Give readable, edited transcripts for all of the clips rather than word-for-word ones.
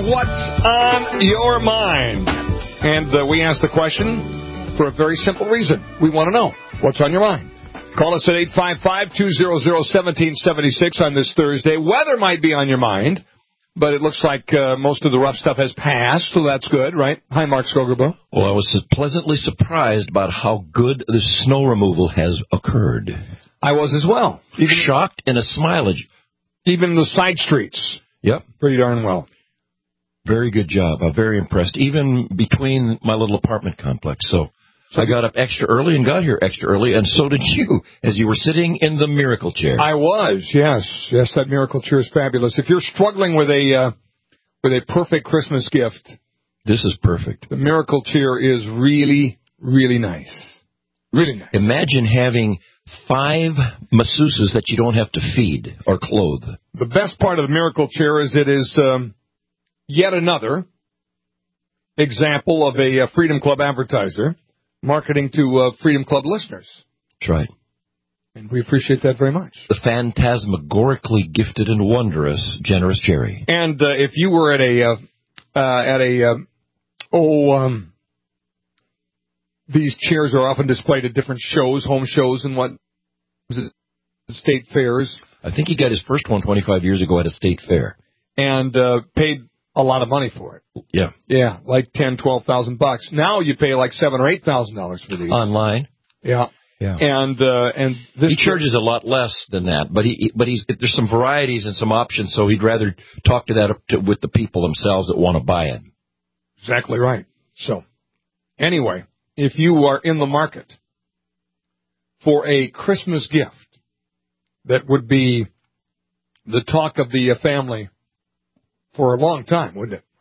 what's on your mind? And we ask the question for a very simple reason. We want to know what's on your mind. Call us at 855-200-1776 on this Thursday. Weather might be on your mind, but it looks like most of the rough stuff has passed, so that's good, right? Hi, Mark Skogerbo. Well, I was pleasantly surprised about how good the snow removal has occurred. I was as well. Even shocked and a smilage. Even the side streets. Yep. Pretty darn well. Very good job. I'm very impressed, even between my little apartment complex. So I got up extra early and got here extra early, and so did you, as you were sitting in the miracle chair. I was, yes. Yes, that miracle chair is fabulous. If you're struggling with a perfect Christmas gift, this is perfect. The miracle chair is really, really nice. Really nice. Imagine having 5 masseuses that you don't have to feed or clothe. The best part of the miracle chair is it is yet another example of a Freedom Club advertiser marketing to Freedom Club listeners. That's right. And we appreciate that very much. The phantasmagorically gifted and wondrous, generous Jerry. And if you were at these chairs are often displayed at different shows, home shows, and what was it, state fairs. I think he got his first one 25 years ago at a state fair. And paid a lot of money for it. Yeah. Yeah, like $10,000-$12,000. Now you pay like $7,000 or $8,000 for these. Online. Yeah. Yeah. And this he charges a lot less than that, but there's some varieties and some options, so he'd rather talk to that with the people themselves that want to buy it. Exactly right. So, anyway, if you are in the market for a Christmas gift that would be the talk of the family for a long time, wouldn't it?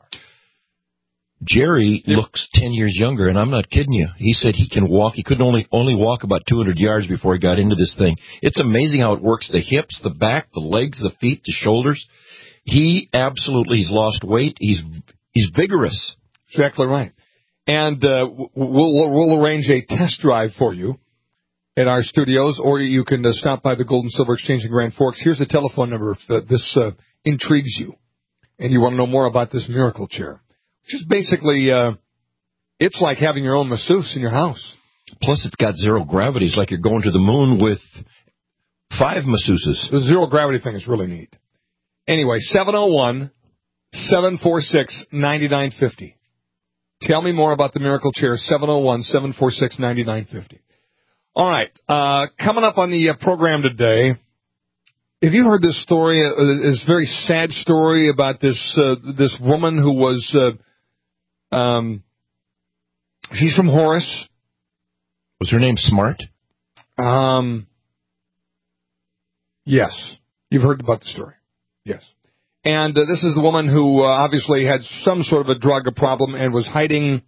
Jerry looks 10 years younger, and I'm not kidding you. He said he can walk. He could only walk about 200 yards before he got into this thing. It's amazing how it works. The hips, the back, the legs, the feet, the shoulders. He's lost weight. He's vigorous. Exactly right. And we'll arrange a test drive for you at our studios, or you can stop by the Gold and Silver Exchange in Grand Forks. Here's the telephone number if this intrigues you and you want to know more about this miracle chair. Which is basically, it's like having your own masseuse in your house. Plus, it's got zero gravity. It's like you're going to the moon with 5 masseuses. The zero gravity thing is really neat. Anyway, 701-746-9950. Tell me more about the miracle chair, 701-746-9950. All right, coming up on the program today, have you heard this story, this very sad story about this woman who was... she's from Horace. Was her name Smart? Yes. You've heard about the story. Yes. And this is the woman who obviously had some sort of a drug problem and was hiding,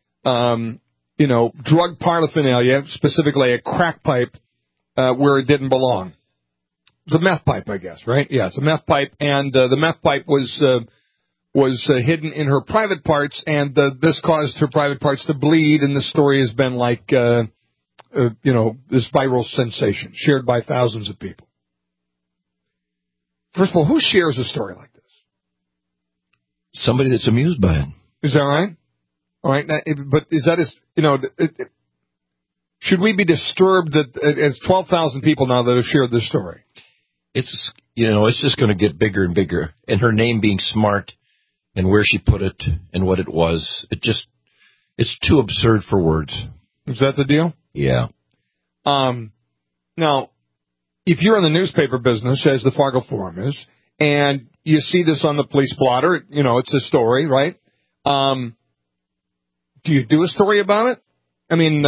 drug paraphernalia, specifically a crack pipe, where it didn't belong. It's a meth pipe, I guess, right? Yeah, it's a meth pipe, and the meth pipe was hidden in her private parts, and this caused her private parts to bleed, and the story has been like, this viral sensation, shared by thousands of people. First of all, who shares a story like this? Somebody that's amused by it. Is that right? All right, but is that should we be disturbed that it's 12,000 people now that have shared this story? It's just going to get bigger and bigger, and her name being Smart, and where she put it, and what it was. It's too absurd for words. Is that the deal? Yeah. Now, if you're in the newspaper business, as the Fargo Forum is, and you see this on the police blotter, it's a story, right? Do you do a story about it? I mean,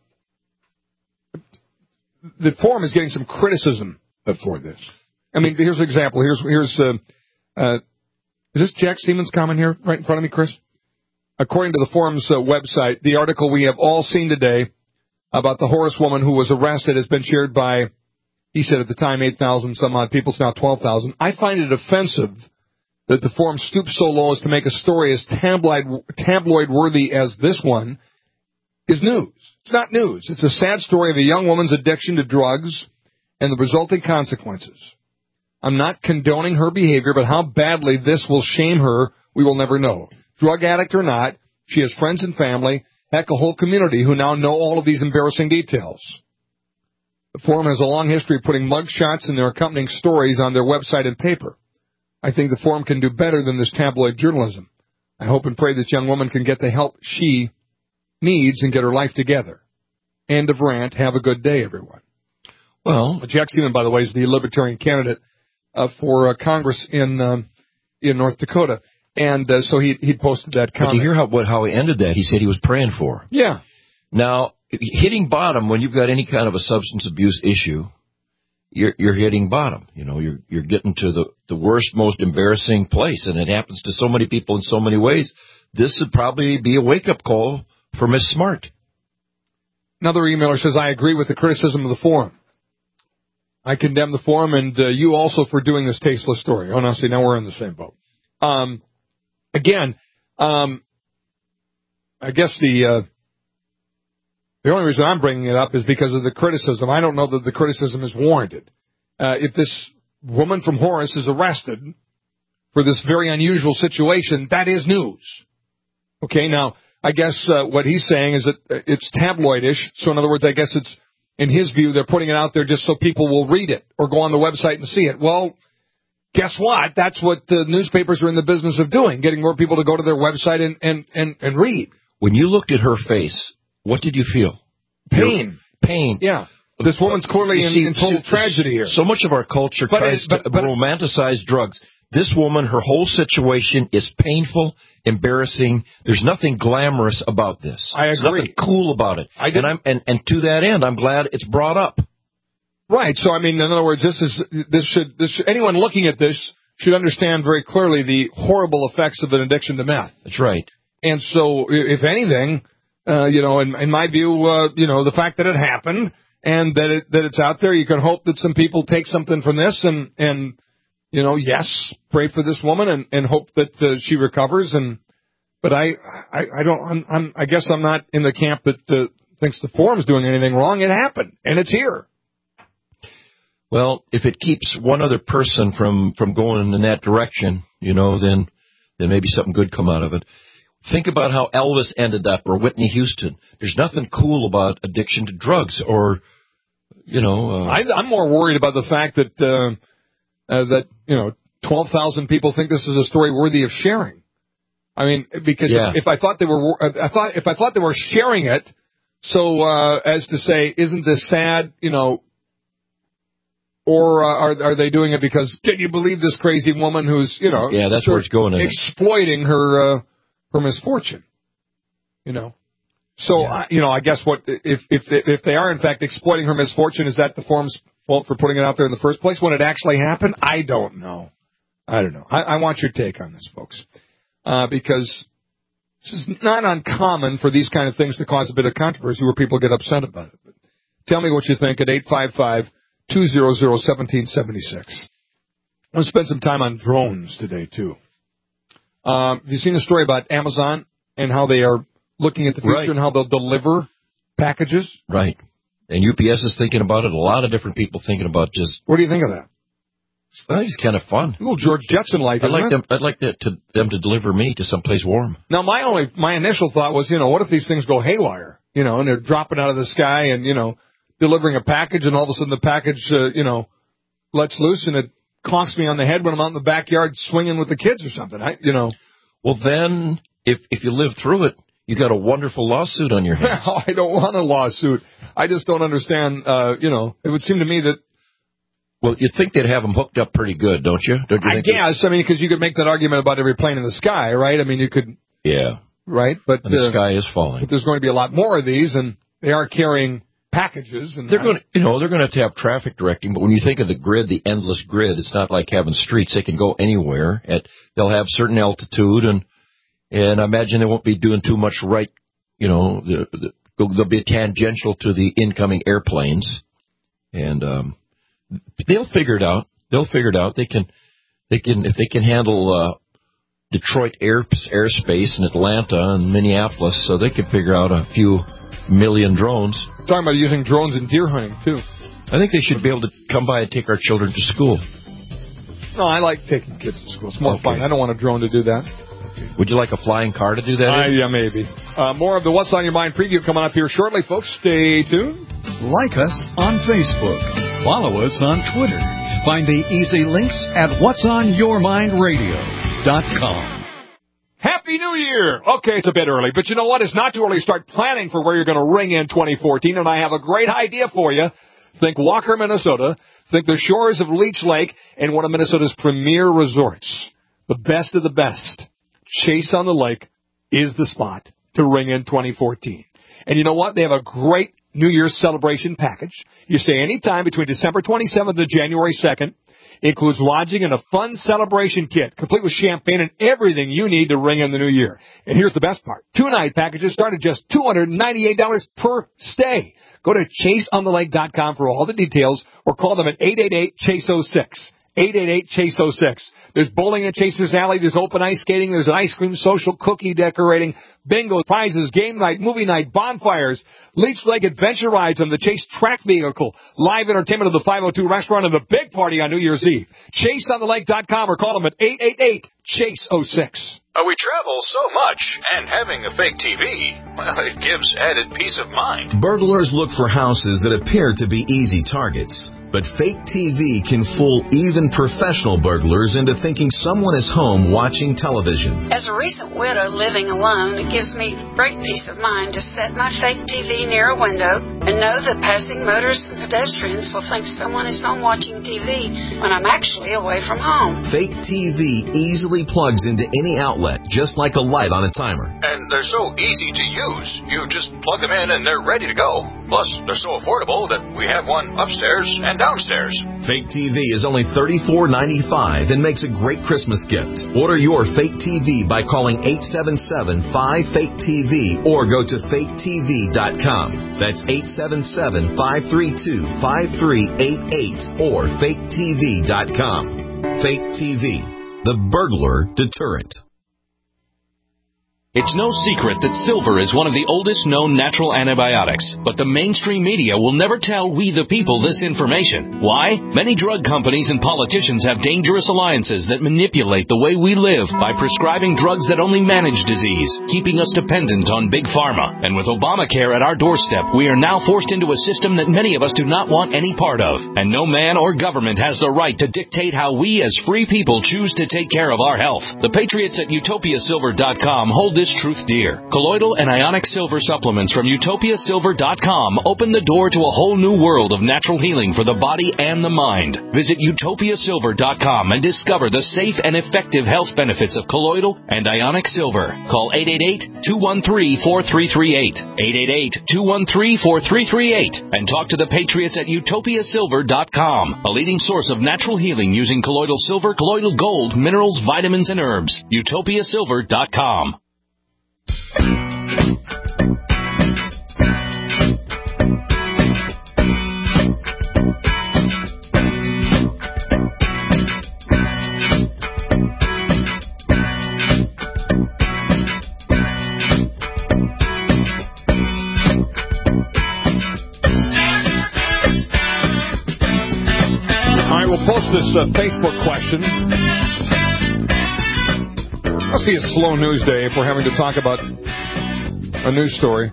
the Forum is getting some criticism for this. I mean, here's an example. Here's is this Jack Siemens' comment here right in front of me, Chris? According to the Forum's website, the article we have all seen today about the Horace woman who was arrested has been shared by, he said at the time, 8,000 some odd people. It's now 12,000. I find it offensive that the Forum stoops so low as to make a story as tabloid-worthy as this one is news. It's not news. It's a sad story of a young woman's addiction to drugs and the resulting consequences. I'm not condoning her behavior, but how badly this will shame her We will never know. Drug addict or not, she has friends and family, heck, a whole community who now know all of these embarrassing details. The forum has a long history of putting mug shots and their accompanying stories on their website and paper. I think the forum can do better than this tabloid journalism. I hope and pray this young woman can get the help she needs and get her life together. End of rant. Have a good day, everyone. Well, Jack Seaman, by the way, is the Libertarian candidate for Congress in North Dakota. And so he posted that comment. But you hear how he ended that? He said he was praying for her. Yeah. Now, hitting bottom when you've got any kind of a substance abuse issue, you're hitting bottom. You know, you're getting to the worst, most embarrassing place, and it happens to so many people in so many ways. This would probably be a wake-up call for Miss Smart. Another emailer says, I agree with the criticism of the forum. I condemn the forum and you also for doing this tasteless story. Oh, no, see, now we're in the same boat. Again, I guess the only reason I'm bringing it up is because of the criticism. I don't know that the criticism is warranted. If this woman from Horace is arrested for this very unusual situation, that is news. Okay, now, I guess what he's saying is that it's tabloidish. So, in other words, I guess it's, in his view, they're putting it out there just so people will read it or go on the website and see it. Well, guess what? That's what the newspapers are in the business of doing, getting more people to go to their website and read. When you looked at her face, what did you feel? Pain. Pain. Yeah. This woman's clearly in total tragedy here. So much of our culture tries to romanticize drugs. This woman, her whole situation is painful, embarrassing. There's nothing glamorous about this. I agree. There's nothing cool about it. And to that end, I'm glad it's brought up. Right. So, I mean, in other words, anyone looking at this should understand very clearly the horrible effects of an addiction to meth. That's right. And so, if anything, in my view, the fact that it happened and that it's out there, you can hope that some people take something from this and yes, pray for this woman and hope that she recovers. But I guess I'm not in the camp that thinks the forum's doing anything wrong. It happened, and it's here. Well, if it keeps one other person from going in that direction, then maybe something good come out of it. Think about how Elvis ended up, or Whitney Houston. There's nothing cool about addiction to drugs, or I'm more worried about the fact that 12,000 people think this is a story worthy of sharing. I mean, because if I thought they were sharing it, so as to say, isn't this sad? Or are they doing it because, can you believe this crazy woman who's, yeah, that's where it's going, exploiting her misfortune, So, yeah. I guess if they are in fact exploiting her misfortune, is that the forum's fault for putting it out there in the first place when it actually happened? I don't know. I want your take on this, folks, because this is not uncommon for these kind of things to cause a bit of controversy where people get upset about it. But tell me what you think at 855-200-1776. I'm going to spend some time on drones today, too. Have you seen the story about Amazon and how they are looking at the future and how they'll deliver packages? Right. And UPS is thinking about it. A lot of different people thinking about just... What do you think of that? It's kind of fun. A little George Jetson-like, I'd like them to deliver me to someplace warm. Now, my initial thought was, what if these things go haywire? And they're dropping out of the sky and, delivering a package, and all of a sudden the package, lets loose and it conks me on the head when I'm out in the backyard swinging with the kids or something. Well, then, if you live through it, you got a wonderful lawsuit on your hands. I don't want a lawsuit. I just don't understand. It would seem to me that. Well, you'd think they'd have them hooked up pretty good, don't you? I guess. Because you could make that argument about every plane in the sky, right? I mean, you could. Yeah. Right, but and the sky is falling. But there's going to be a lot more of these, and they are carrying packages. And they're going to have traffic directing. But when you think of the grid, the endless grid, it's not like having streets. They can go anywhere. They'll have certain altitude, and I imagine they won't be doing too much right. They'll be tangential to the incoming airplanes, and they'll figure it out. They can if they can handle Detroit airspace and Atlanta and Minneapolis, so they can figure out a few million drones. Talking about using drones in deer hunting too. I think they should be able to come by and take our children to school. No, I like taking kids to school. It's more fun. I don't want a drone to do that. Would you like a flying car to do that? Yeah, maybe. More of the What's on Your Mind preview coming up here shortly, folks. Stay tuned. Like us on Facebook. Follow us on Twitter. Find the easy links at whatsonyourmindradio.com. Happy New Year! Okay, it's a bit early, but you know what? It's not too early to start planning for where you're going to ring in 2014, and I have a great idea for you. Think Walker, Minnesota. Think the shores of Leech Lake and one of Minnesota's premier resorts. The best of the best. Chase on the Lake is the spot to ring in 2014. And you know what? They have a great New Year's celebration package. You stay anytime between December 27th and January 2nd. It includes lodging and a fun celebration kit, complete with champagne and everything you need to ring in the new year. And here's the best part. 2-night packages start at just $298 per stay. Go to chaseonthelake.com for all the details or call them at 888-CHASE-06. 888-CHASE-06. There's bowling at Chaser's Alley. There's open ice skating. There's an ice cream social, cookie decorating, bingo, prizes, game night, movie night, bonfires, Leech Lake adventure rides on the Chase track vehicle, live entertainment of the 502 restaurant, and the big party on New Year's Eve. ChaseOnTheLake.com or call them at 888-CHASE-06. We travel so much, and having a fake TV, well, it gives added peace of mind. Burglars look for houses that appear to be easy targets. But fake TV can fool even professional burglars into thinking someone is home watching television. As a recent widow living alone, it gives me great peace of mind to set my fake TV near a window and know that passing motorists and pedestrians will think someone is home watching TV when I'm actually away from home. Fake TV easily plugs into any outlet, just like a light on a timer. And they're so easy to use. You just plug them in and they're ready to go. Plus, they're so affordable that we have one upstairs and downstairs. Fake TV is only $34.95 and makes a great Christmas gift. Order your fake TV by calling 877-5FAKE-TV or go to faketv.com. That's 877-532-5388 or faketv.com. Fake TV, the burglar deterrent. It's no secret that silver is one of the oldest known natural antibiotics, but the mainstream media will never tell we the people this information. Why? Many drug companies and politicians have dangerous alliances that manipulate the way we live by prescribing drugs that only manage disease, keeping us dependent on big pharma. And with Obamacare at our doorstep, we are now forced into a system that many of us do not want any part of. And no man or government has the right to dictate how we as free people choose to take care of our health. The patriots at utopiasilver.com hold this truth dear. Colloidal and ionic silver supplements from utopiasilver.com open the door to a whole new world of natural healing for the body and the mind. Visit utopiasilver.com and discover the safe and effective health benefits of colloidal and ionic silver. Call 888-213-4338. 888-213-4338 and talk to the patriots at utopiasilver.com, a leading source of natural healing using colloidal silver, colloidal gold, minerals, vitamins, and herbs. utopiasilver.com. All right, we'll post this Facebook question. Must be a slow news day if we're having to talk about a news story.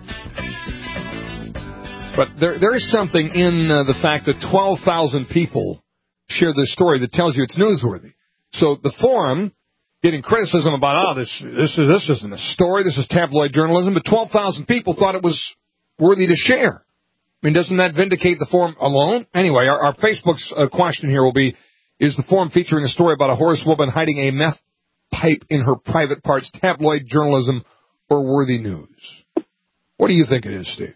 But there is something in the fact that 12,000 people share this story that tells you it's newsworthy. So the forum getting criticism about, this isn't a story, this is tabloid journalism, but 12,000 people thought it was worthy to share. I mean, doesn't that vindicate the forum alone? Anyway, our Facebook's question here will be, is the forum featuring a story about a horsewoman hiding a meth pipe in her private parts, tabloid journalism, or worthy news? What do you think it is, Steve?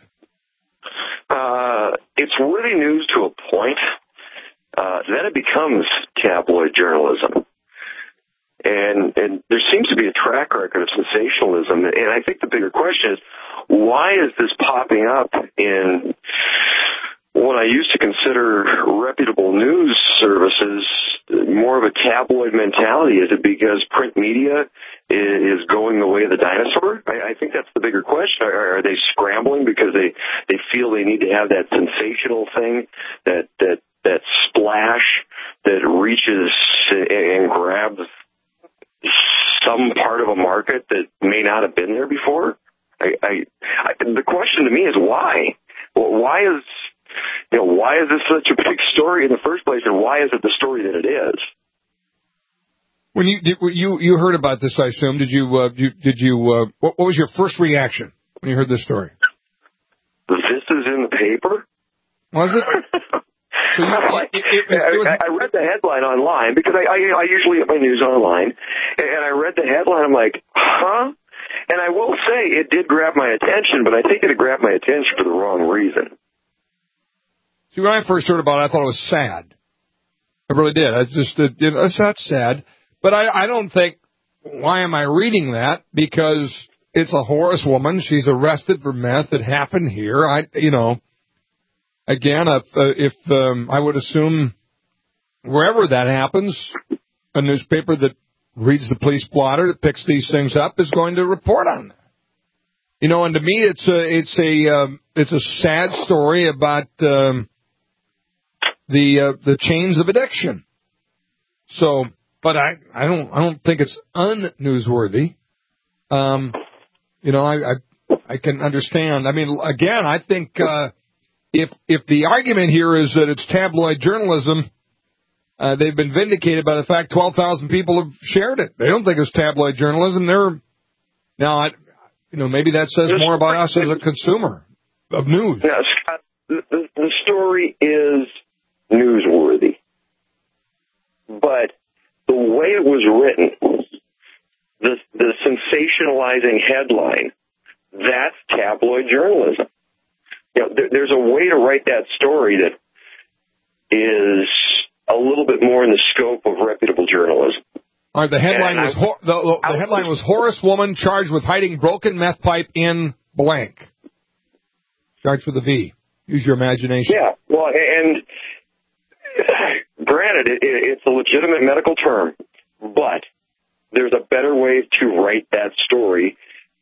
It's worthy news to a point. Then it becomes tabloid journalism. And there seems to be a track record of sensationalism. And I think the bigger question is, why is this popping up in what I used to consider reputable news services, more of a tabloid mentality? Is it because print media is going the way of the dinosaur? I think that's the bigger question. Are they scrambling because they feel they need to have that sensational thing, that splash that reaches and grabs some part of a market that may not have been there before? The question to me is why? Well, why is this such a big story in the first place, and why is it the story that it is? When you heard about this, I assume, what was your first reaction when you heard this story? This is in the paper? Was it? So I read the headline online because I usually get my news online, and I read the headline. I'm like, huh? And I will say it did grab my attention, but I think it had grabbed my attention for the wrong reason. See, when I first heard about it, I thought it was sad. I really did. It's not sad. But I don't think, why am I reading that? Because it's a Horace woman. She's arrested for meth. It happened here. Again, if I would assume wherever that happens, a newspaper that reads the police blotter that picks these things up is going to report on that. And to me, it's a sad story about the chains of addiction. So, but I don't think it's unnewsworthy. I can understand. I mean, again, I think if the argument here is that it's tabloid journalism, they've been vindicated by the fact 12,000 people have shared it. They don't think it's tabloid journalism. Maybe that says more about us as a consumer of news. Now, Scott, the story is newsworthy, but the way it was written, the sensationalizing headline, that's tabloid journalism. There's a way to write that story that is a little bit more in the scope of reputable journalism. All right, the headline was Horace woman charged with hiding broken meth pipe in blank. Starts with a V. Use your imagination. Yeah, well, and granted, it's a legitimate medical term, but there's a better way to write that story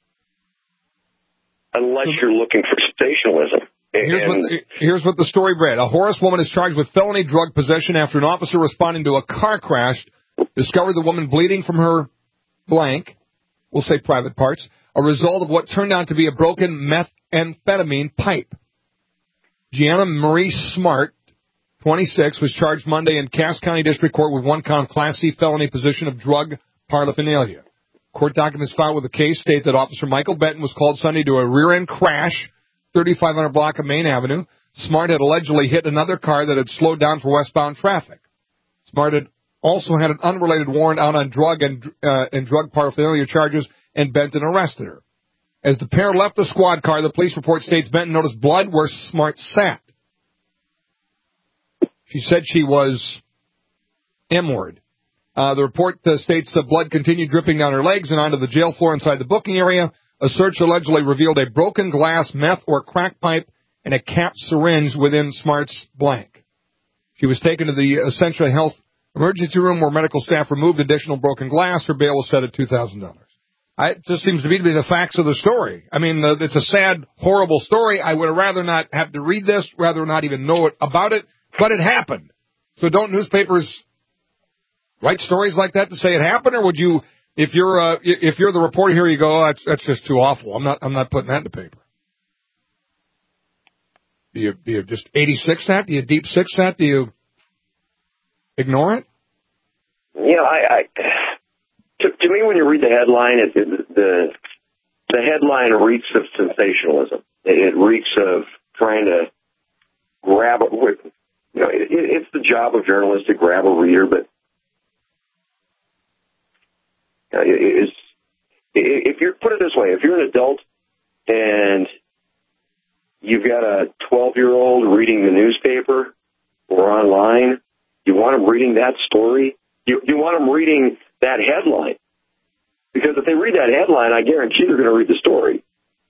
unless you're looking for sensationalism. Here's what the story read. A Horace woman is charged with felony drug possession after an officer responding to a car crash discovered the woman bleeding from her blank, we'll say private parts, a result of what turned out to be a broken methamphetamine pipe. Gianna Marie Smart, 26, was charged Monday in Cass County District Court with one count Class C felony possession of drug paraphernalia. Court documents filed with the case state that Officer Michael Benton was called Sunday to a rear-end crash, 3500 block of Main Avenue. Smart had allegedly hit another car that had slowed down for westbound traffic. Smart had also had an unrelated warrant out on drug and drug paraphernalia charges, and Benton arrested her. As the pair left the squad car, the police report states Benton noticed blood where Smart sat. She said she was M-word. The report states that blood continued dripping down her legs and onto the jail floor inside the booking area. A search allegedly revealed a broken glass meth or crack pipe and a capped syringe within Smart's blank. She was taken to the Essentia Health emergency room where medical staff removed additional broken glass. Her bail was set at $2,000. It just seems to me to be the facts of the story. I mean, it's a sad, horrible story. I would rather not have to read this, rather not even know about it, but it happened. So don't newspapers write stories like that to say it happened, or would you, if you're the reporter here, you go, oh, that's just too awful. I'm not putting that in the paper. Do you just 86 that? Do you deep six that? Do you ignore it? To me, when you read the headline, the headline reeks of sensationalism. It reeks of trying to grab it's the job of journalists to grab a reader, but if you're, put it this way, if you're an adult and you've got a 12-year-old reading the newspaper or online, you want them reading that story? You want them reading that headline. Because if they read that headline, I guarantee they're going to read the story.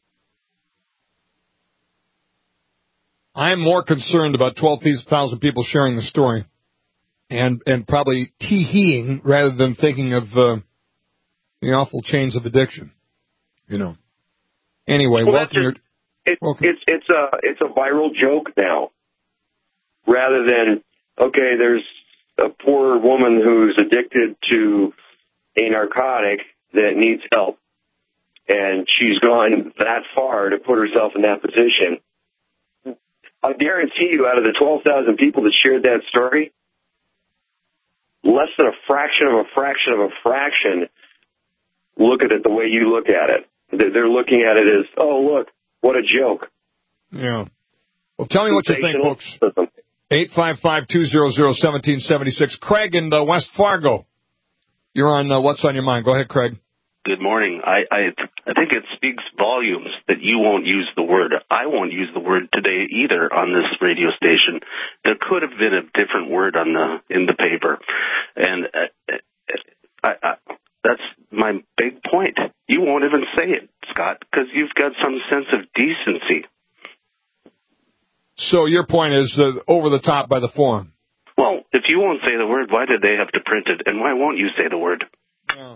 I'm more concerned about 12,000 people sharing the story and probably tee-heeing rather than thinking of the awful chains of addiction. Anyway, well, it's a viral joke now. Rather than, okay, there's a poor woman who's addicted to a narcotic, that needs help, and she's gone that far to put herself in that position. I guarantee you, out of the 12,000 people that shared that story, less than a fraction of a fraction of a fraction look at it the way you look at it. They're looking at it as, oh, look, what a joke. Yeah. Well, tell me what you think, folks. 855-200-1776. Craig in West Fargo. You're on What's on Your Mind. Go ahead, Craig. Good morning. I think it speaks volumes that you won't use the word. I won't use the word today either on this radio station. There could have been a different word in the paper, and that's my big point. You won't even say it, Scott, because you've got some sense of decency. So your point is over the top by the forum. Well, if you won't say the word, why did they have to print it, and why won't you say the word? Yeah.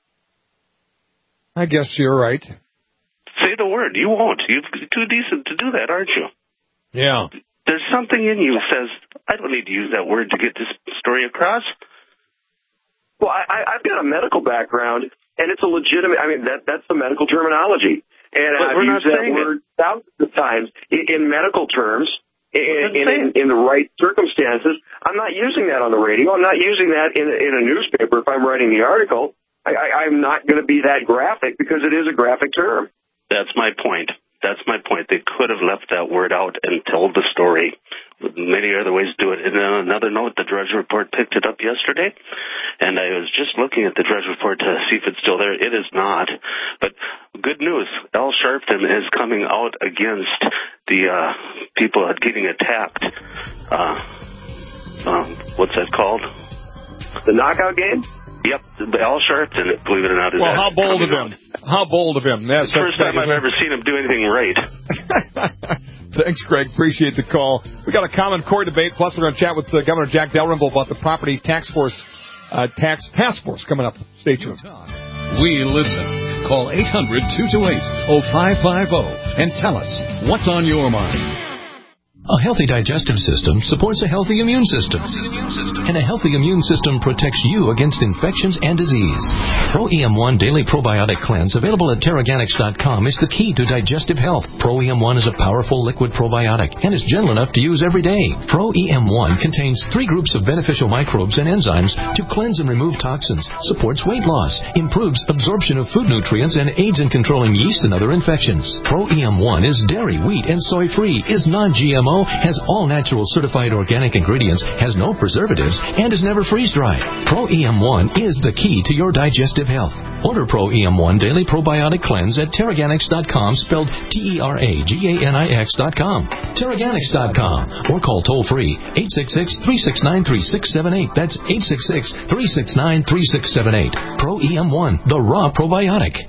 I guess you're right. Say the word. You won't. You're too decent to do that, aren't you? Yeah. There's something in you that says, I don't need to use that word to get this story across. Well, I've got a medical background, and it's a legitimate, that's the medical terminology. And I've used that word thousands of times in medical terms, in the right circumstances. I'm not using that on the radio. I'm not using that in a newspaper if I'm writing the article. I'm not going to be that graphic because it is a graphic term. That's my point. That's my point. They could have left that word out and told the story. Many other ways to do it. And then another note, the Drudge Report picked it up yesterday, and I was just looking at the Drudge Report to see if it's still there. It is not. But good news, Al Sharpton is coming out against the people getting attacked. What's that called? The knockout game? Yep, Al Sharpton, believe it or not, is well, how bold of him. How bold of him. That's the first time I've ever seen him do anything right. Thanks, Greg. Appreciate the call. We got a Common Core debate, plus we're going to chat with Governor Jack Dalrymple about the property tax task force coming up. Stay tuned. We listen. Call 800-228-0550 and tell us what's on your mind. A healthy digestive system supports a healthy immune system. And a healthy immune system protects you against infections and disease. Pro-EM1 Daily Probiotic Cleanse, available at Teraganix.com, is the key to digestive health. Pro-EM1 is a powerful liquid probiotic and is gentle enough to use every day. Pro-EM1 contains 3 groups of beneficial microbes and enzymes to cleanse and remove toxins, supports weight loss, improves absorption of food nutrients, and aids in controlling yeast and other infections. Pro-EM1 is dairy, wheat, and soy-free, is non-GMO, has all natural certified organic ingredients, has no preservatives, and is never freeze-dried. Pro-EM1 is the key to your digestive health. Order Pro-EM1 Daily Probiotic Cleanse at Teraganix.com, spelled Teraganix.com. Teraganix.com, or call toll-free 866-369-3678. That's 866-369-3678. Pro-EM1, the raw probiotic.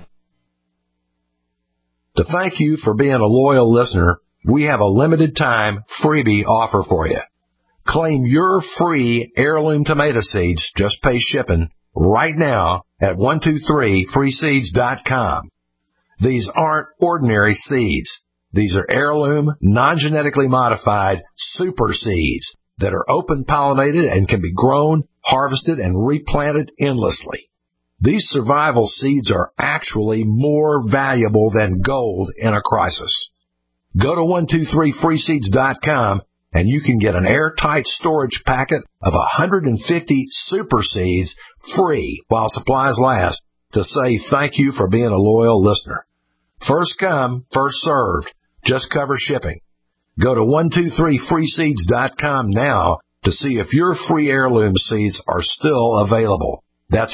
To thank you for being a loyal listener, we have a limited time freebie offer for you. Claim your free heirloom tomato seeds, just pay shipping, right now at 123freeseeds.com. These aren't ordinary seeds. These are heirloom, non-genetically modified super seeds that are open pollinated and can be grown, harvested, and replanted endlessly. These survival seeds are actually more valuable than gold in a crisis. Go to 123freeseeds.com and you can get an airtight storage packet of 150 super seeds free while supplies last to say thank you for being a loyal listener. First come, first served. Just cover shipping. Go to 123freeseeds.com now to see if your free heirloom seeds are still available. That's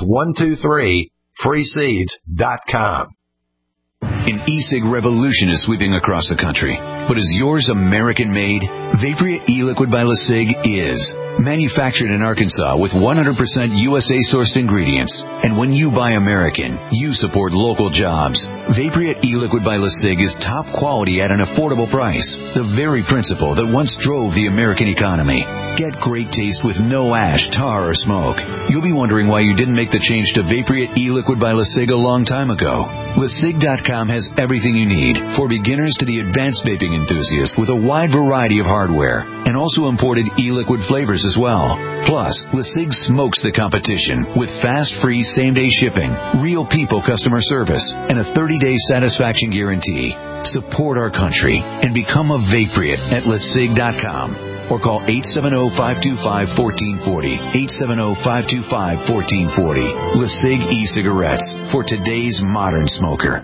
123freeseeds.com. An e-cig revolution is sweeping across the country. But is yours American-made? Vaporia e-liquid by LeSig is. Manufactured in Arkansas with 100% USA-sourced ingredients. And when you buy American, you support local jobs. Vaporia e-liquid by LeSig is top quality at an affordable price. The very principle that once drove the American economy. Get great taste with no ash, tar, or smoke. You'll be wondering why you didn't make the change to Vaporia e-liquid by LeSig a long time ago. LeSig.com has everything you need, for beginners to the advanced vaping enthusiast, with a wide variety of hardware. hardware, and also imported e-liquid flavors as well. Plus, LeSig smokes the competition with fast, free, same-day shipping, real people customer service, and a 30-day satisfaction guarantee. Support our country and become a Vapriot at LeSig.com. Or call 870-525-1440. 870-525-1440. LeSig e-cigarettes for today's modern smoker.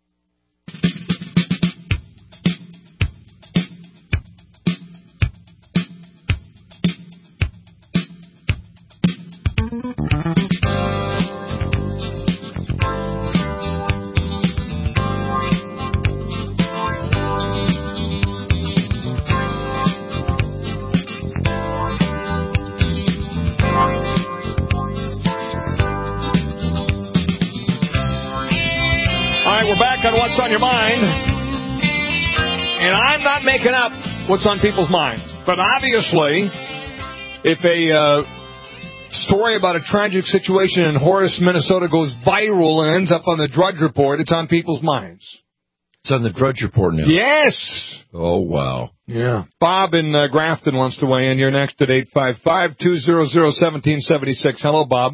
What's on your mind? And I'm not making up what's on people's minds. But obviously, if a story about a tragic situation in Horace, Minnesota goes viral and ends up on the Drudge Report, it's on people's minds. It's on the Drudge Report now. Yes. Oh, wow. Yeah. Bob in Grafton wants to weigh in. You're next at 855-200-1776. Hello, Bob.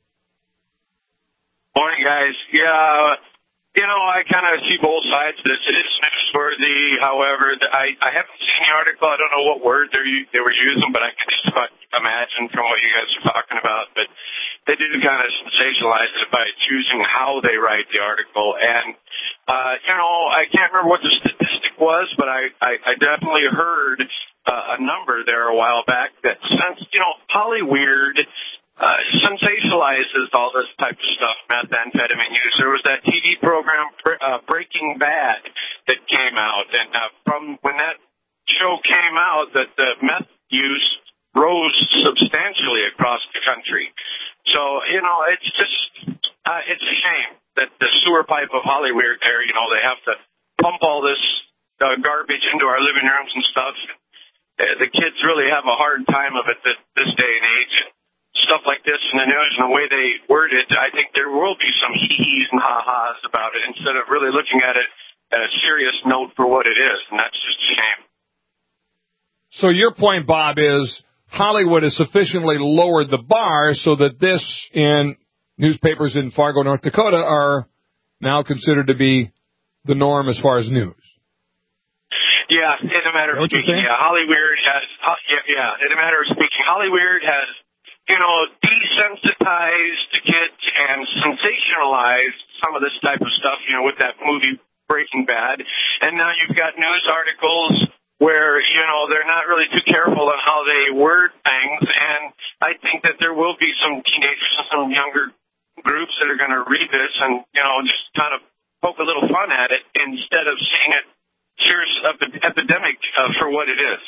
Morning, guys. Yeah. You know, I kind of see both sides. This is newsworthy. However, I haven't seen the article. I don't know what word they were using, but I can just imagine from what you guys are talking about. But they did kind of sensationalize it by choosing how they write the article. And, you know, I can't remember what the statistic was, but I definitely heard a number there a while back that since, you know, Hollyweird sensationalizes all this type of stuff, methamphetamine use. There was that TV program, Breaking Bad, that came out, and from when that show came out, that the meth use rose substantially across the country. So, you know, it's just, it's a shame that the sewer pipe of Hollyweird there, you know, they have to pump all this garbage into our living rooms and stuff. The kids really have a hard time of it this day and age. Stuff like this in the news and the way they word it, I think there will be some hee-hees and ha-has about it instead of really looking at it at a serious note for what it is, and that's just a shame. So your point, Bob, is Hollywood has sufficiently lowered the bar so that this and newspapers in Fargo, North Dakota are now considered to be the norm as far as news. Yeah, in a matter of speaking, in a matter of speaking, Hollyweird has, you know, desensitized the kids and sensationalized some of this type of stuff, you know, with that movie Breaking Bad. And now you've got news articles where, you know, they're not really too careful on how they word things. And I think that there will be some teenagers and some younger groups that are going to read this and, you know, just kind of poke a little fun at it instead of seeing it serious epidemic for what it is.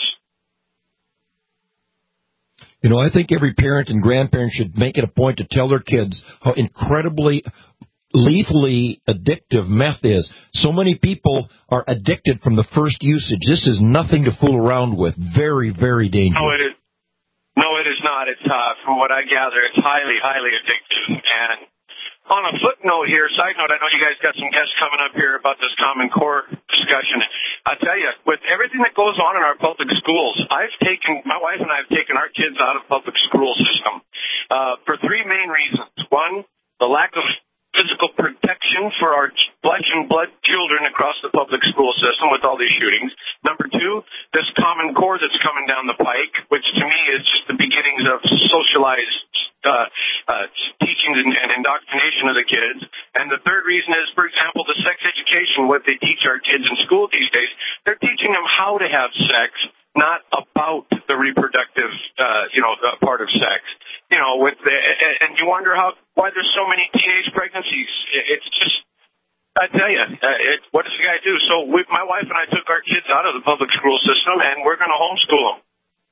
You know, I think every parent and grandparent should make it a point to tell their kids how incredibly lethally addictive meth is. So many people are addicted from the first usage. This is nothing to fool around with. Very, very dangerous. No, it is not. It's, from what I gather, it's highly, highly addictive. And on a footnote here, side note, I know you guys got some guests coming up here about this Common Core discussion. I tell you, with everything that goes on in our public schools, my wife and I have taken our kids out of public school system for three main reasons. One, the lack of physical protection for our flesh and blood children across the public school system with all these shootings. Number two, this Common Core that's coming down the pike, which to me is just the beginnings of socialized teachings and indoctrination of the kids. And the third reason is, for example, the sex education, what they teach our kids in school these days. They're teaching them how to have sex, not about the reproductive, part of sex. You know, and you wonder why there's so many teenage pregnancies. It's just, I tell you, what does the guy do? So my wife and I took our kids out of the public school system, and we're going to homeschool them.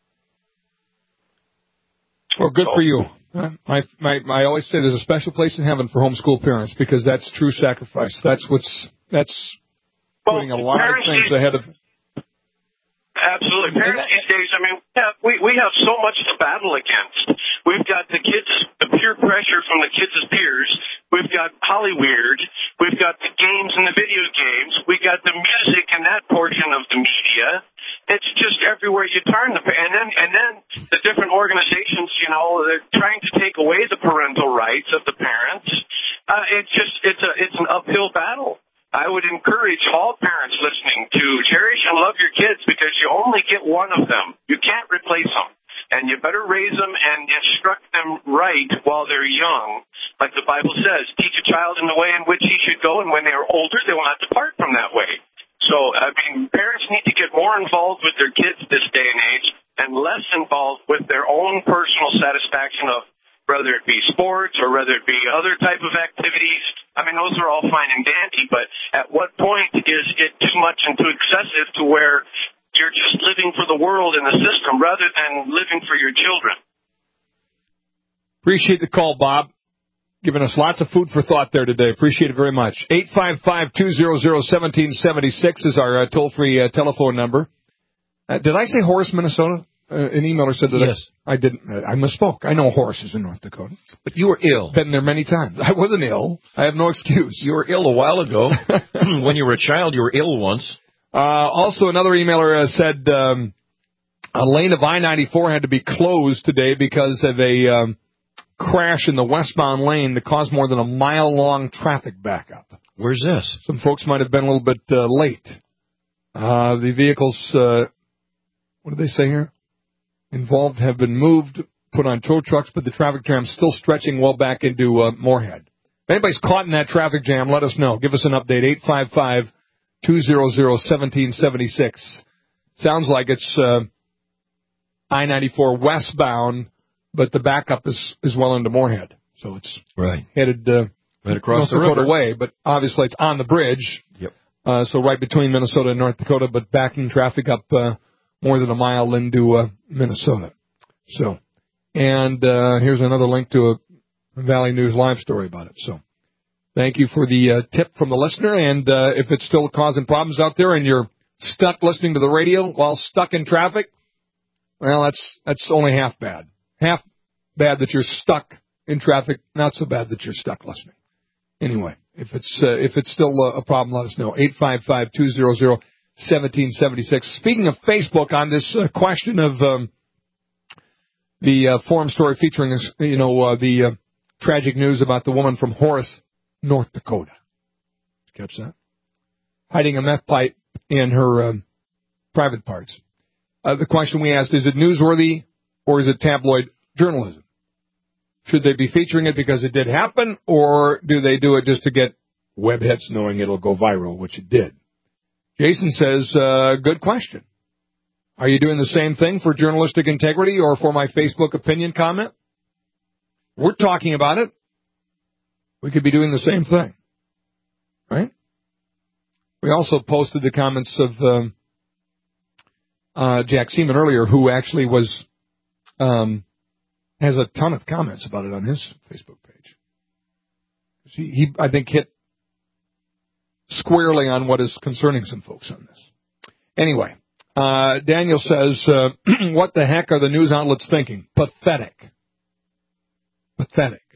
Well, good for you. I always say there's a special place in heaven for homeschool parents because that's true sacrifice. That's putting a lot of things ahead of. Absolutely. Parents these days, I mean, we have so much to battle against. We've got the peer pressure from the kids' peers. We've got Hollyweird. We've got the games and the video games. We got the music and that portion of the media. It's just everywhere you turn. And then the different organizations, they're trying to take away the parental rights of the parents. It's an uphill battle. I would encourage all parents listening to cherish and love your kids because you only get one of them. You can't replace them. And you better raise them and instruct them right while they're young. Like the Bible says, teach a child in the way in which he should go, and when they are older, they will not depart from that way. So, parents need to get more involved with their kids this day and age and less involved with their own personal satisfaction of whether it be sports or whether it be other type of activities. Those are all fine and dandy, but at what point is it too much and too excessive to where you're just living for the world and the system rather than living for your children? Appreciate the call, Bob. Giving us lots of food for thought there today. Appreciate it very much. 855-200-1776 is our toll-free telephone number. Did I say Horace, Minnesota? An emailer said that. Yes. I didn't. I misspoke. I know Horace is in North Dakota. But you were ill. Been there many times. I wasn't ill. I have no excuse. You were ill a while ago. When you were a child, you were ill once. Also, another emailer said a lane of I-94 had to be closed today because of a crash in the westbound lane that caused more than a mile-long traffic backup. Where's this? Some folks might have been a little bit late. The vehicles, what did they say here? Involved have been moved, put on tow trucks, but the traffic jam's still stretching well back into Moorhead. If anybody's caught in that traffic jam, let us know. Give us an update, 855-200-1776. Sounds like it's I-94 westbound, but the backup is well into Moorhead. So it's headed right across North the Dakota river. way, but obviously it's on the bridge. Yep. So right between Minnesota and North Dakota, but backing traffic up more than a mile into Minnesota. So, and here's another link to a Valley News Live story about it. So, thank you for the tip from the listener. And if it's still causing problems out there and you're stuck listening to the radio while stuck in traffic, well, that's only half bad. Half bad that you're stuck in traffic, not so bad that you're stuck listening. Anyway, if it's still a problem, let us know. 855-200-1776. Speaking of Facebook, on this question of the forum story featuring the tragic news about the woman from Horace, North Dakota. Did you catch that? Hiding a meth pipe in her private parts. The question we asked, is it newsworthy or is it tabloid journalism? Should they be featuring it because it did happen, or do they do it just to get webheads knowing it'll go viral, which it did? Jason says, good question. Are you doing the same thing for journalistic integrity or for my Facebook opinion comment? We're talking about it. We could be doing the same thing, right? We also posted the comments of Jack Seaman earlier, who actually was has a ton of comments about it on his Facebook page. He I think, hit squarely on what is concerning some folks on this. Anyway, Daniel says, what the heck are the news outlets thinking? Pathetic. Pathetic.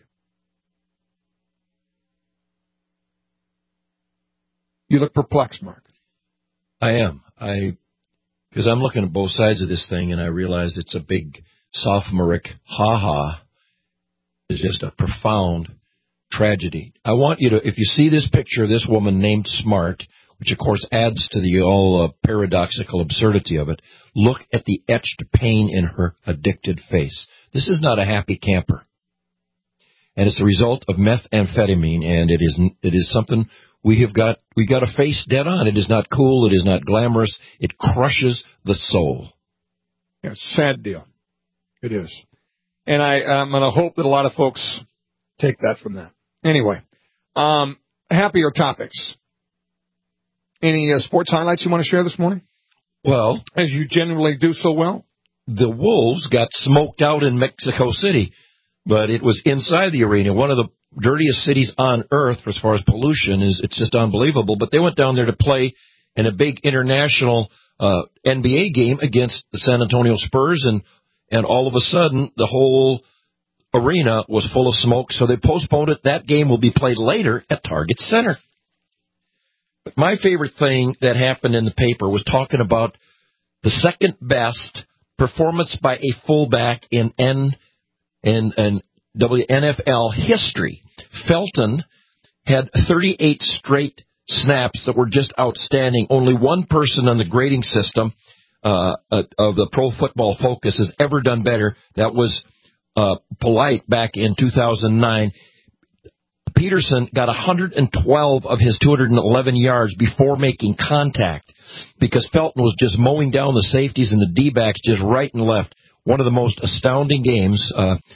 You look perplexed, Mark. I am. Because I'm looking at both sides of this thing, and I realize it's a big sophomoric ha-ha. It's just a profound tragedy. I want you to, if you see this picture of this woman named Smart, which of course adds to the all paradoxical absurdity of it, look at the etched pain in her addicted face. This is not a happy camper. And it's the result of methamphetamine, and it is something we got to face dead on. It is not cool. It is not glamorous. It crushes the soul. Yeah, sad deal. It is. And I'm going to hope that a lot of folks take that from that. Anyway, happier topics. Any sports highlights you want to share this morning? Well, as you generally do so well. The Wolves got smoked out in Mexico City, but it was inside the arena. One of the dirtiest cities on earth as far as pollution it's just unbelievable. But they went down there to play in a big international NBA game against the San Antonio Spurs, and all of a sudden the whole arena was full of smoke, so they postponed it. That game will be played later at Target Center. But my favorite thing that happened in the paper was talking about the second best performance by a fullback in NFL history. Felton had 38 straight snaps that were just outstanding. Only one person on the grading system of the Pro Football Focus has ever done better. That was Polite back in 2009. Peterson got 112 of his 211 yards before making contact because Felton was just mowing down the safeties and the D-backs just right and left. One of the most astounding games.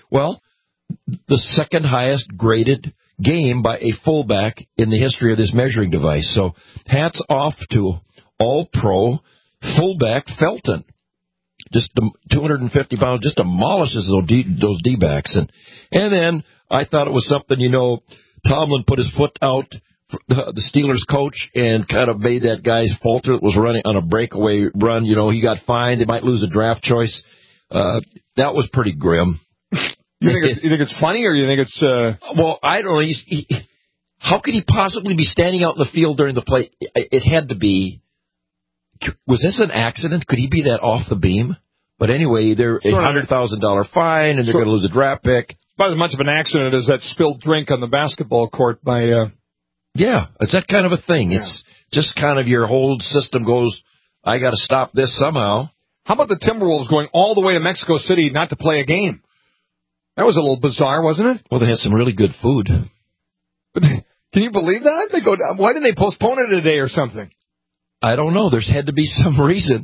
The second highest graded game by a fullback in the history of this measuring device. So hats off to all-pro fullback Felton. Just 250 pounds, just demolishes those D-backs. And then I thought it was something, Tomlin put his foot out, the Steelers coach, and kind of made that guy's falter that was running on a breakaway run. He got fined. They might lose a draft choice. That was pretty grim. You think it's funny, or you think it's... Well, I don't know. How could he possibly be standing out in the field during the play? It had to be... Was this an accident? Could he be that off the beam? But anyway, they're $100,000 fine, and they're going to lose a draft pick. About as much of an accident as that spilled drink on the basketball court by... Yeah, it's that kind of a thing. Yeah. It's just kind of your whole system goes, I got to stop this somehow. How about the Timberwolves going all the way to Mexico City not to play a game? That was a little bizarre, wasn't it? Well, they had some really good food. But can you believe that? They go. Why didn't they postpone it a day or something? I don't know. There's had to be some reason.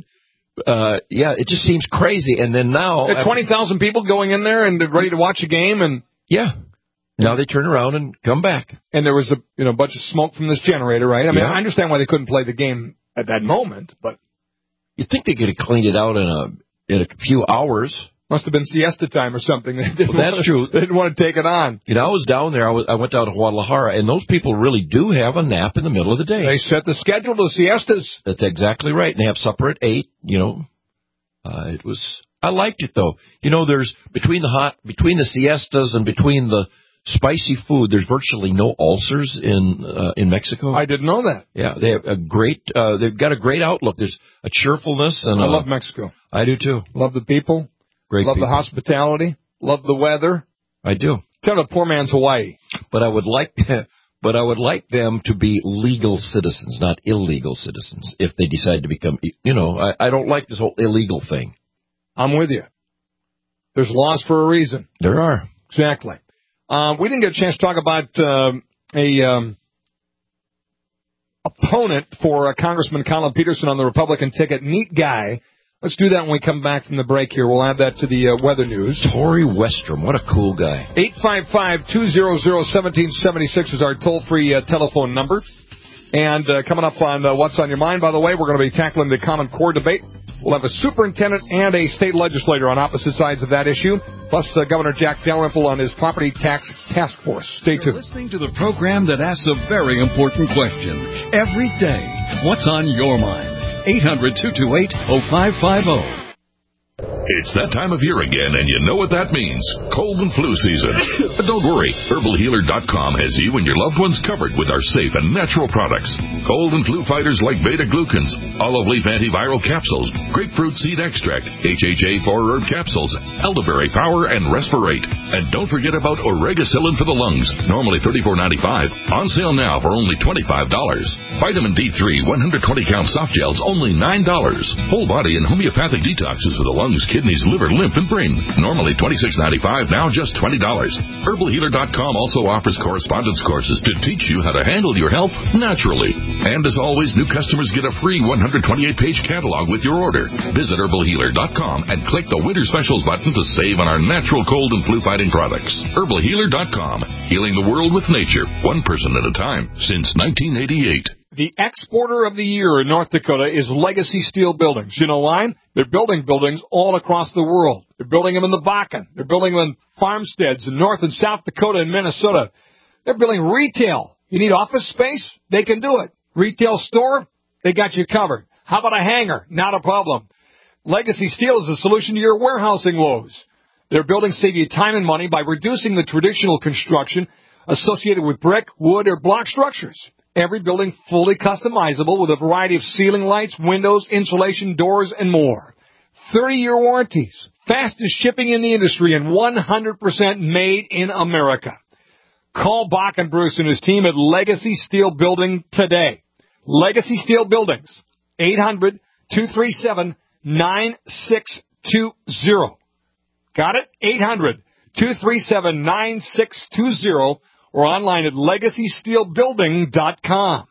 It just seems crazy. And then now... There are 20,000 people going in there and they're ready to watch a game. And yeah. Now they turn around and come back. And there was a bunch of smoke from this generator, right? I mean, I understand why they couldn't play the game at that moment, but... You'd think they could have cleaned it out in a few hours. Must have been siesta time or something. That's true. They didn't want to take it on. I was down there. I went down to Guadalajara, and those people really do have a nap in the middle of the day. They set the schedule to siestas. That's exactly right. And they have supper at 8. I liked it though. There's between the siestas and between the spicy food, there's virtually no ulcers in Mexico. I didn't know that. Yeah, they have they've got a great outlook. There's a cheerfulness, and I love Mexico. I do too. Love the people. Great love people. The hospitality. Love the weather. I do. Kind of a poor man's Hawaii. But I would like them to be legal citizens, not illegal citizens, if they decide to become, I don't like this whole illegal thing. I'm with you. There's laws for a reason. There are. Exactly. We didn't get a chance to talk about a opponent for Congressman Colin Peterson on the Republican ticket. Neat guy. Let's do that when we come back from the break here. We'll add that to the weather news. Tory Westrom, what a cool guy. 855-200-1776 is our toll-free telephone number. And coming up on What's on Your Mind, by the way, we're going to be tackling the Common Core debate. We'll have a superintendent and a state legislator on opposite sides of that issue, plus Governor Jack Dalrymple on his property tax task force. Stay tuned. You're listening to the program that asks a very important question every day. What's on your mind? 800-228-0550. It's that time of year again, and you know what that means. Cold and flu season. But don't worry. HerbalHealer.com has you and your loved ones covered with our safe and natural products. Cold and flu fighters like beta-glucans, olive leaf antiviral capsules, grapefruit seed extract, HHA 4-herb capsules, elderberry power, and Respirate. And don't forget about Oregacillin for the lungs, normally $34.95. On sale now for only $25. Vitamin D3 120-count soft gels, only $9. Whole body and homeopathic detoxes for the lungs, kidneys, liver, lymph, and brain. Normally $26.95, now just $20. HerbalHealer.com also offers correspondence courses to teach you how to handle your health naturally. And as always, new customers get a free 128-page catalog with your order. Visit HerbalHealer.com and click the Winter Specials button to save on our natural cold and flu-fighting products. HerbalHealer.com, healing the world with nature, one person at a time, since 1988. The exporter of the year in North Dakota is Legacy Steel Buildings. You know why? They're building buildings all across the world. They're building them in the Bakken. They're building them in farmsteads in North and South Dakota and Minnesota. They're building retail. You need office space? They can do it. Retail store? They got you covered. How about a hangar? Not a problem. Legacy Steel is a solution to your warehousing woes. Their buildings save you time and money by reducing the traditional construction associated with brick, wood, or block structures. Every building fully customizable with a variety of ceiling lights, windows, insulation, doors, and more. 30-year warranties, fastest shipping in the industry, and 100% made in America. Call Bach and Bruce and his team at Legacy Steel Building today. Legacy Steel Buildings, 800-237-9620. Got it? 800-237-9620 or online at legacysteelbuilding.com.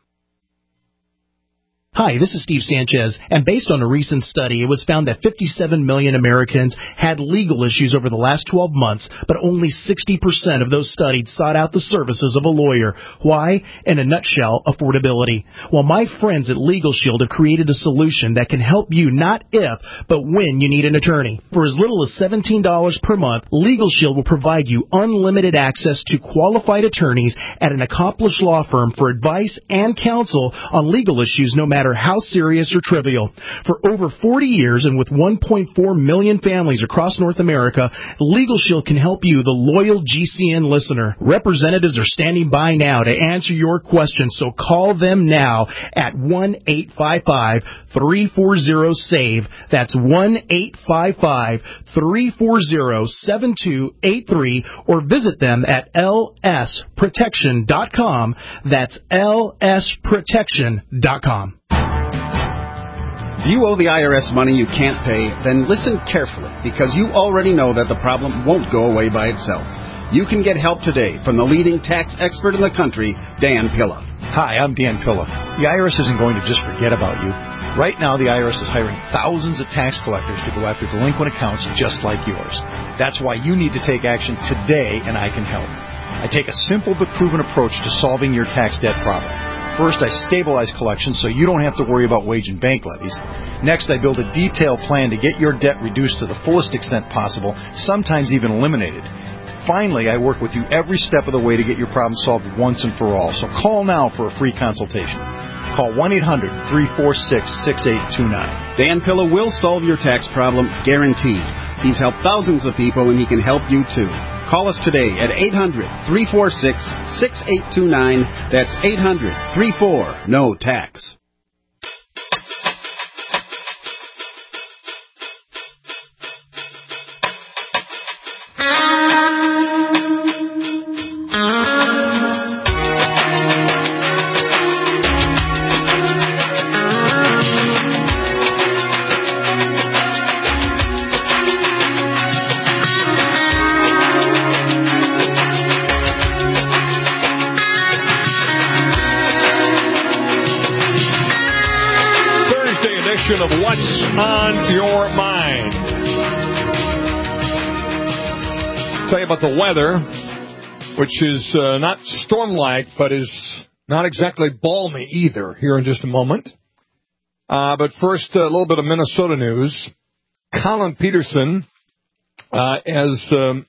Hi, this is Steve Sanchez, and based on a recent study, it was found that 57 million Americans had legal issues over the last 12 months, but only 60% of those studied sought out the services of a lawyer. Why? In a nutshell, affordability. Well, my friends at Legal Shield have created a solution that can help you not if, but when you need an attorney. For as little as $17 per month, Legal Shield will provide you unlimited access to qualified attorneys at an accomplished law firm for advice and counsel on legal issues no matter how serious or trivial. For over 40 years and with 1.4 million families across North America, Legal Shield can help you, the loyal GCN listener. Representatives are standing by now to answer your questions, so call them now at 1-855-340-SAVE. That's 1-855-340-7283, or visit them at lsprotection.com. That's lsprotection.com. If you owe the IRS money you can't pay, then listen carefully, because you already know that the problem won't go away by itself. You can get help today from the leading tax expert in the country, Dan Pilla. Hi, I'm Dan Pilla. The IRS isn't going to just forget about you. Right now, the IRS is hiring thousands of tax collectors to go after delinquent accounts just like yours. That's why you need to take action today, and I can help. I take a simple but proven approach to solving your tax debt problem. First, I stabilize collections so you don't have to worry about wage and bank levies. Next, I build a detailed plan to get your debt reduced to the fullest extent possible, sometimes even eliminated. Finally, I work with you every step of the way to get your problem solved once and for all. So call now for a free consultation. Call 1-800-346-6829. Dan Pilla will solve your tax problem, guaranteed. He's helped thousands of people, and he can help you too. Call us today at 800-346-6829. That's 800-34-NO-TAX. Of What's on Your Mind. Tell you about the weather, which is not storm-like, but is not exactly balmy either, here in just a moment. But first, a little bit of Minnesota news. Colin Peterson has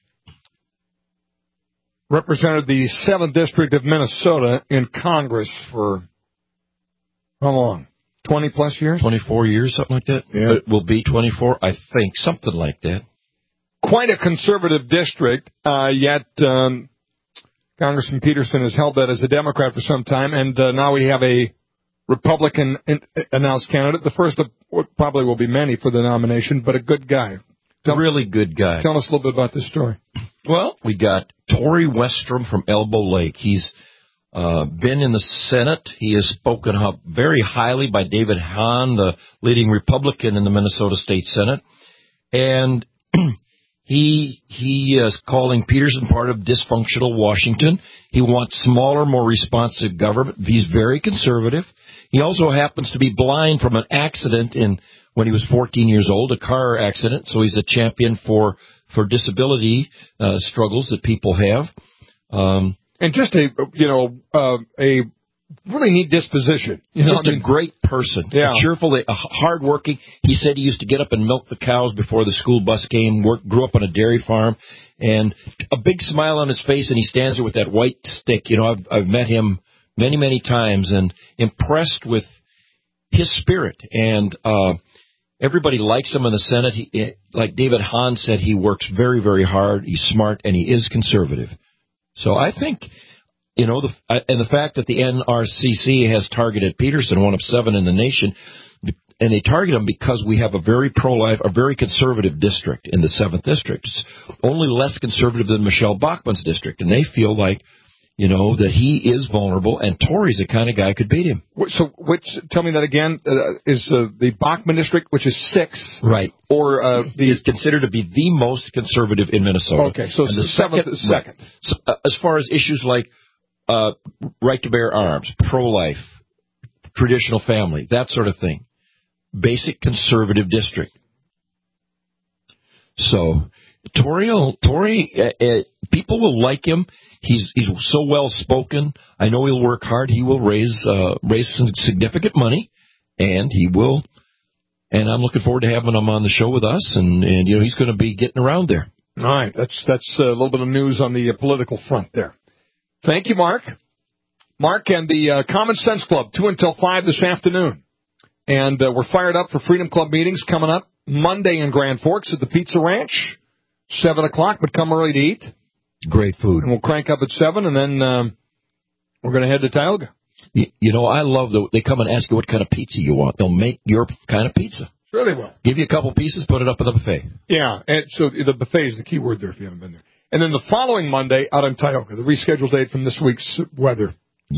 represented the 7th District of Minnesota in Congress for how long? 20-plus years? 24 years, something like that. Yeah. It will be 24, I think, something like that. Quite a conservative district, yet Congressman Peterson has held that as a Democrat for some time, and now we have a Republican announced candidate. The first of what probably will be many for the nomination, but a good guy. Really good guy. Tell us a little bit about this story. Well, we got Tory Westrom from Elbow Lake. He's been in the Senate. He is spoken up very highly by David Hahn, the leading Republican in the Minnesota State Senate. And he is calling Peterson part of dysfunctional Washington. He wants smaller, more responsive government. He's very conservative. He also happens to be blind from an accident when he was 14 years old, a car accident. So he's a champion for disability struggles that people have. And just a really neat disposition. Just a great person. Yeah. Cheerful, hardworking. He said he used to get up and milk the cows before the school bus came, grew up on a dairy farm, and a big smile on his face, and he stands there with that white stick. I've met him many, many times and impressed with his spirit. And everybody likes him in the Senate. Like David Hahn said, he works very, very hard. He's smart, and he is conservative. So I think You know, and the fact that the NRCC has targeted Peterson, one of 7 in the nation, and they target him because we have a very pro-life, a very conservative district in the 7th district. It's only less conservative than Michelle Bachmann's district, and they feel like, you know, that he is vulnerable, and Tory's the kind of guy who could beat him. So, tell me that again, is the Bachmann district, which is 6? Right. Or is considered to be the most conservative in Minnesota. Okay, so and the 7th is second. Right. So, as far as issues like right to bear arms, pro-life, traditional family, that sort of thing. Basic conservative district. So, Tory, people will like him. He's so well spoken. I know he'll work hard. He will raise some significant money, and he will. And I'm looking forward to having him on the show with us. And you know, he's going to be getting around there. All right, that's a little bit of news on the political front there. Thank you, Mark. Mark and the Common Sense Club, 2 until 5 this afternoon. And we're fired up for Freedom Club meetings coming up Monday in Grand Forks at the Pizza Ranch, 7 o'clock, but come early to eat. Great food. And we'll crank up at 7, and then we're going to head to Tioga. You know, I love they come and ask you what kind of pizza you want. They'll make your kind of pizza. Sure they will. Give you a couple pieces, put it up in the buffet. Yeah, and so the buffet is the key word there if you haven't been there. And then the following Monday out in Tioga, the rescheduled date from this week's weather.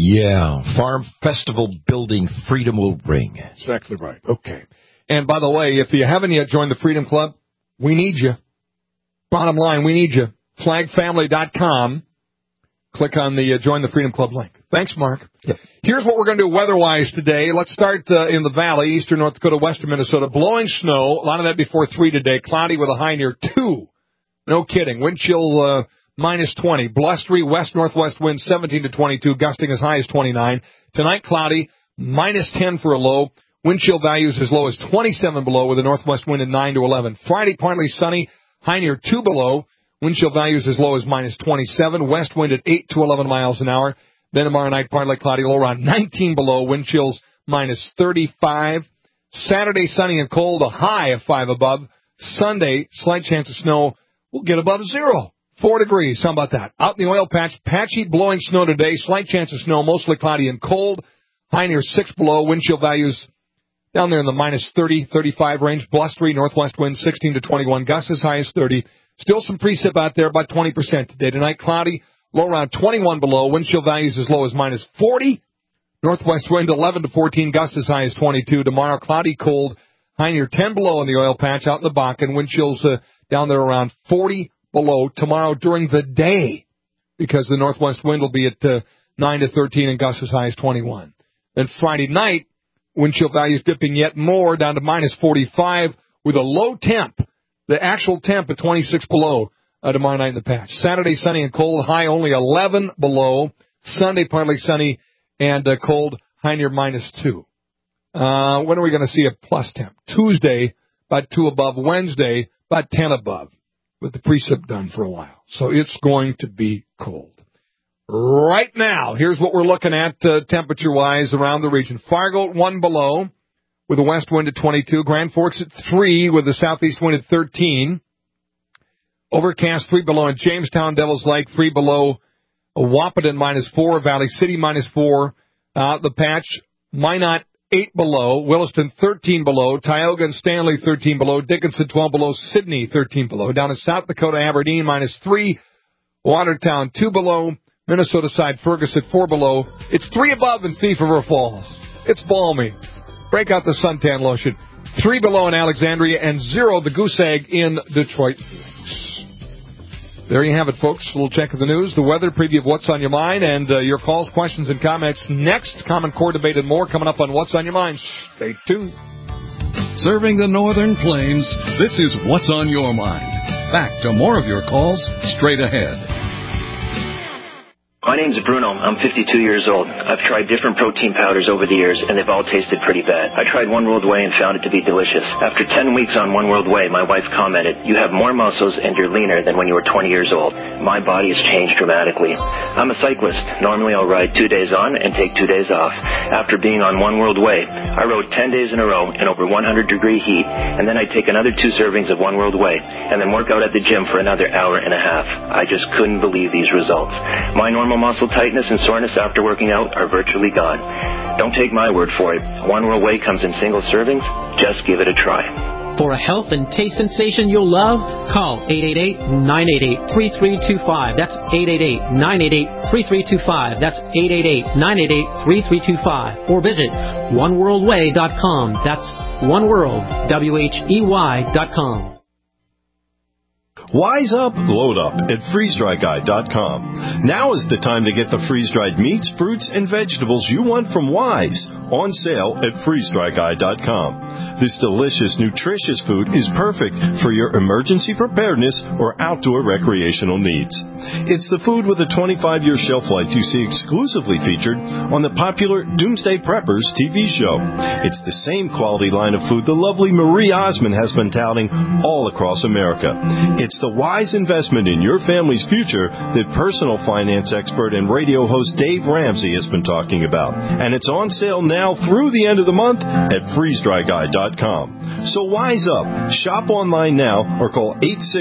Yeah, Farm Festival Building Freedom will ring. Exactly right. Okay. And by the way, if you haven't yet joined the Freedom Club, we need you. Bottom line, we need you. Flagfamily.com. Click on the Join the Freedom Club link. Thanks, Mark. Yep. Here's what we're going to do weather-wise today. Let's start in the valley, eastern North Dakota, western Minnesota. Blowing snow, a lot of that before 3 today. Cloudy with a high near 2. No kidding. Wind chill minus 20. Blustery west-northwest wind 17 to 22, gusting as high as 29. Tonight, cloudy, minus 10 for a low. Wind chill values as low as 27 below with a northwest wind at 9 to 11. Friday, partly sunny, high near 2 below. Wind chill values as low as minus 27. West wind at 8 to 11 miles an hour. Then tomorrow night, partly cloudy, low around 19 below. Wind chills minus 35. Saturday, sunny and cold, a high of 5 above. Sunday, slight chance of snow. We'll get above 0. 4 degrees. How about that? Out in the oil patch, patchy blowing snow today. Slight chance of snow, mostly cloudy and cold. High near 6 below. Wind chill values down there in the minus 30, 35 range. Blustery, northwest wind 16 to 21. Gusts as high as 30. Still some precip out there, about 20% today. Tonight, cloudy, low around 21 below. Wind chill values as low as minus 40. Northwest wind 11 to 14. Gusts as high as 22. Tomorrow, cloudy, cold. High near 10 below in the oil patch. Out in the Bakken, wind chills down there around 40 below tomorrow during the day, because the northwest wind will be at 9 to 13 and gusts as high as 21. Then Friday night, wind chill values dipping yet more down to minus 45 with a low temp, the actual temp at 26 below tomorrow night in the patch. Saturday, sunny and cold, high only 11 below. Sunday, partly sunny and cold, high near minus 2. When are we going to see a plus temp? Tuesday, about 2 above. Wednesday, about 10 above. With the precip done for a while. So it's going to be cold. Right now, here's what we're looking at temperature-wise around the region. Fargo at 1 below with a west wind at 22. Grand Forks at 3 with a southeast wind at 13. Overcast 3 below in Jamestown, Devil's Lake 3 below. Wahpeton minus 4. Valley City minus 4. The patch, Minot 8 below, Williston 13 below, Tioga and Stanley 13 below, Dickinson 12 below, Sidney 13 below. Down in South Dakota, Aberdeen minus 3, Watertown 2 below, Minnesota side Fergus at 4 below. It's 3 above in Thief River Falls. It's balmy. Break out the suntan lotion. 3 below in Alexandria and 0 the Goose Egg in Detroit. There you have it, folks. A little check of the news, the weather, preview of what's on your mind, and your calls, questions, and comments next. Common Core debate and more coming up on What's on Your Mind. Stay tuned. Serving the Northern Plains, this is What's on Your Mind. Back to more of your calls straight ahead. My name's Bruno. I'm 52 years old. I've tried different protein powders over the years, and they've all tasted pretty bad. I tried One World Whey and found it to be delicious. After 10 weeks on One World Whey, my wife commented, "You have more muscles and you're leaner than when you were 20 years old." My body has changed dramatically. I'm a cyclist. Normally I'll ride 2 days on and take 2 days off. After being on One World Whey, I rode 10 days in a row in over 100-degree heat, and then I'd take another 2 servings of One World Whey, and then work out at the gym for another hour and a half. I just couldn't believe these results. My normal Abnormal muscle tightness and soreness after working out are virtually gone. Don't take my word for it. One World Whey comes in single servings. Just give it a try. For a health and taste sensation you'll love, call 888-988-3325. That's 888-988-3325. That's 888-988-3325. Or visit oneworldwhey.com. That's oneworld.com. Wise up, load up at freezedryguy.com. Now is the time to get the freeze-dried meats, fruits, and vegetables you want from Wise on sale at freezedryguy.com. This delicious, nutritious food is perfect for your emergency preparedness or outdoor recreational needs. It's the food with a 25-year shelf life you see exclusively featured on the popular Doomsday Preppers TV show. It's the same quality line of food the lovely Marie Osmond has been touting all across America. It's the wise investment in your family's future that personal finance expert and radio host Dave Ramsey has been talking about. And it's on sale now through the end of the month at freezedryguy.com. So wise up. Shop online now or call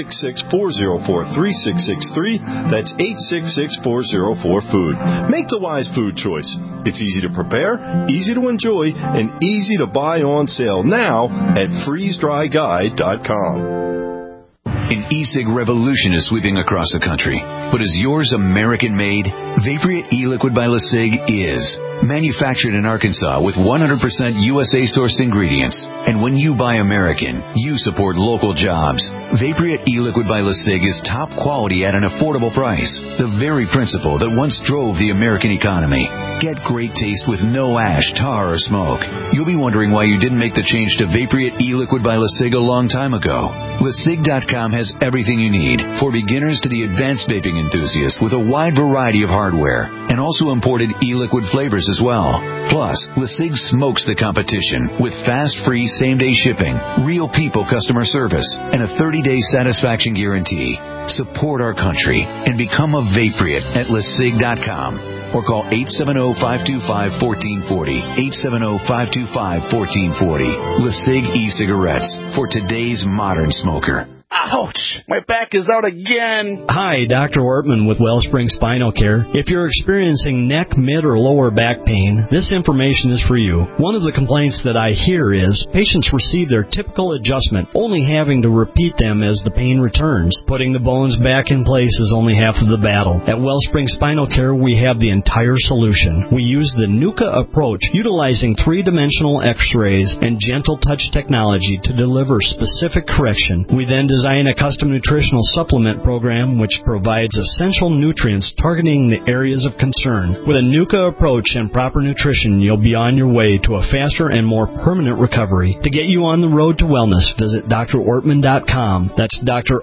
866-404-3663. That's 866-404-FOOD. Make the wise food choice. It's easy to prepare, easy to enjoy, and easy to buy on sale now at freezedryguy.com. An e-cig revolution is sweeping across the country. But is yours American-made? Vaporia e-liquid by LeSig is. Manufactured in Arkansas with 100% USA-sourced ingredients. And when you buy American, you support local jobs. Vaporia e-liquid by LeSig is top quality at an affordable price. The very principle that once drove the American economy. Get great taste with no ash, tar, or smoke. You'll be wondering why you didn't make the change to Vaporia e-liquid by LeSig a long time ago. LeSig.com has everything you need, for beginners to the advanced vaping enthusiast, with a wide variety of hardware, and also imported e-liquid flavors as well. Plus, LeSig smokes the competition with fast, free, same-day shipping, real people customer service, and a 30-day satisfaction guarantee. Support our country and become a Vaporeat at LeSig.com. Or call 870-525-1440. 870-525-1440. LeSig e-cigarettes for today's modern smoker. Ouch! My back is out again. Hi, Dr. Ortman with Wellspring Spinal Care. If you're experiencing neck, mid, or lower back pain, this information is for you. One of the complaints that I hear is patients receive their typical adjustment, only having to repeat them as the pain returns. Putting the bones back in place is only half of the battle. At Wellspring Spinal Care, we have the entire solution. We use the NUCA approach, utilizing three-dimensional x-rays and gentle touch technology to deliver specific correction. We then design a custom nutritional supplement program which provides essential nutrients targeting the areas of concern. With a NUCA approach and proper nutrition, you'll be on your way to a faster and more permanent recovery. To get you on the road to wellness, visit drortman.com. That's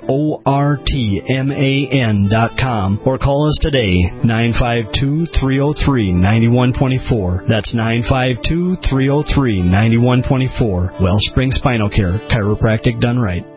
drortman.com. Or call us today, 952-303-9124. That's 952-303-9124. Wellspring Spinal Care, chiropractic done right.